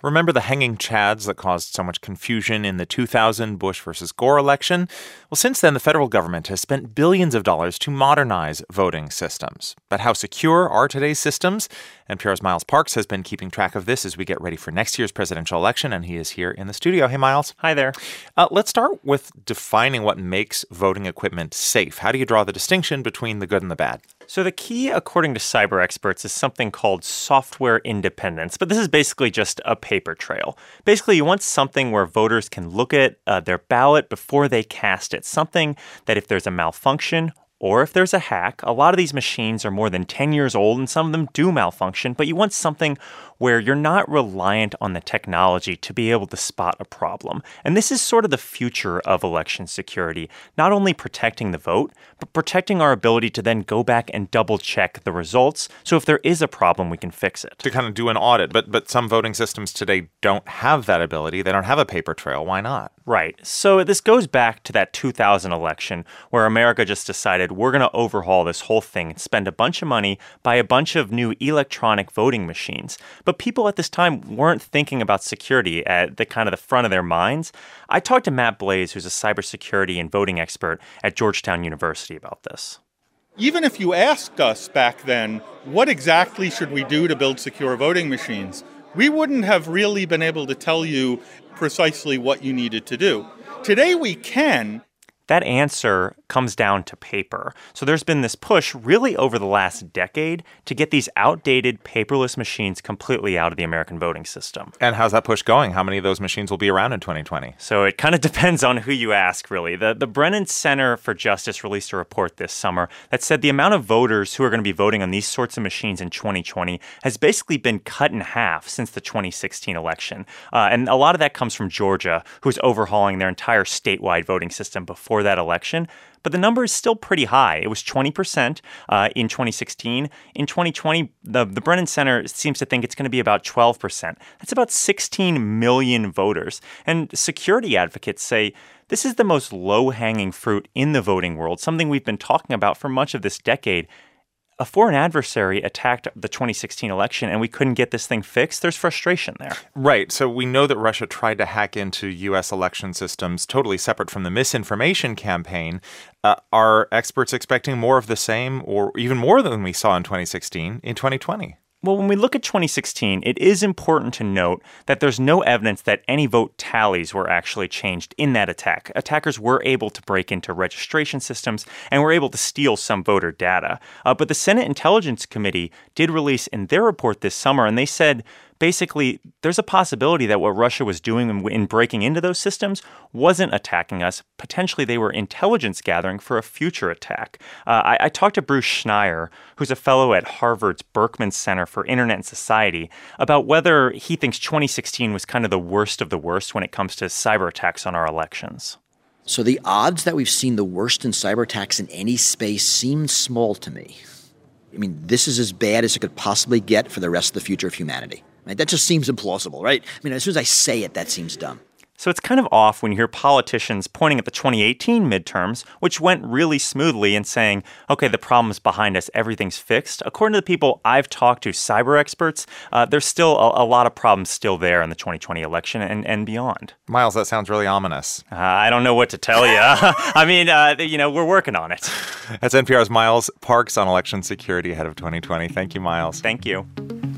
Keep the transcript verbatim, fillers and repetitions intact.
Remember the hanging chads that caused so much confusion in the two thousand Bush versus Gore election? Well, since then, the federal government has spent billions of dollars to modernize voting systems. But how secure are today's systems? N P R's Miles Parks has been keeping track of this as we get ready for next year's presidential election, and he is here in the studio. Hey, Miles. Hi there. Uh, let's start with defining what makes voting equipment safe. How do you draw the distinction between the good and the bad? So the key, according to cyber experts, is something called software independence. But this is basically just a paper trail. Basically, you want something where voters can look at uh, their ballot before they cast it. Something that if there's a malfunction or if there's a hack, a lot of these machines are more than ten years old and some of them do malfunction. But you want something where you're not reliant on the technology to be able to spot a problem. And this is sort of the future of election security, not only protecting the vote, but protecting our ability to then go back and double check the results. So if there is a problem, we can fix it. To kind of do an audit. But but some voting systems today don't have that ability. They don't have a paper trail. Why not? Right. So this goes back to that two thousand election where America just decided we're going to overhaul this whole thing and spend a bunch of money, buy a bunch of new electronic voting machines. But people at this time weren't thinking about security at the kind of the front of their minds. I talked to Matt Blaze, who's a cybersecurity and voting expert at Georgetown University, about this. Even if you asked us back then, what exactly should we do to build secure voting machines, we wouldn't have really been able to tell you precisely what you needed to do. Today we can. That answer comes down to paper. So there's been this push really over the last decade to get these outdated paperless machines completely out of the American voting system. And how's that push going? How many of those machines will be around in twenty twenty? So it kind of depends on who you ask, really. The, the Brennan Center for Justice released a report this summer that said the amount of voters who are going to be voting on these sorts of machines in twenty twenty has basically been cut in half since the twenty sixteen election. Uh, and a lot of that comes from Georgia, who's overhauling their entire statewide voting system before that election. But the number is still pretty high. It was twenty percent uh, in twenty sixteen. In twenty twenty, the, the Brennan Center seems to think it's going to be about twelve percent. That's about sixteen million voters. And security advocates say this is the most low-hanging fruit in the voting world, something we've been talking about for much of this decade. A foreign adversary attacked the twenty sixteen election and we couldn't get this thing fixed. There's frustration there. Right. So we know that Russia tried to hack into U S election systems totally separate from the misinformation campaign. Uh, are experts expecting more of the same or even more than we saw in twenty sixteen in twenty twenty? Well, when we look at twenty sixteen, it is important to note that there's no evidence that any vote tallies were actually changed in that attack. Attackers were able to break into registration systems and were able to steal some voter data. Uh, but the Senate Intelligence Committee did release in their report this summer, and they said basically, there's a possibility that what Russia was doing in, in breaking into those systems wasn't attacking us. Potentially, they were intelligence gathering for a future attack. Uh, I, I talked to Bruce Schneier, who's a fellow at Harvard's Berkman Center for Internet and Society, about whether he thinks twenty sixteen was kind of the worst of the worst when it comes to cyber attacks on our elections. So the odds that we've seen the worst in cyber attacks in any space seem small to me. I mean, this is as bad as it could possibly get for the rest of the future of humanity. Right? That just seems implausible, right? I mean, as soon as I say it, that seems dumb. So it's kind of off when you hear politicians pointing at the twenty eighteen midterms, which went really smoothly, and saying, okay, the problem's behind us, everything's fixed. According to the people I've talked to, cyber experts, uh, there's still a, a lot of problems still there in the twenty twenty election and, and beyond. Miles, that sounds really ominous. Uh, I don't know what to tell you. I mean, uh, you know, we're working on it. That's N P R's Miles Parks on election security ahead of twenty twenty. Thank you, Miles. Thank you.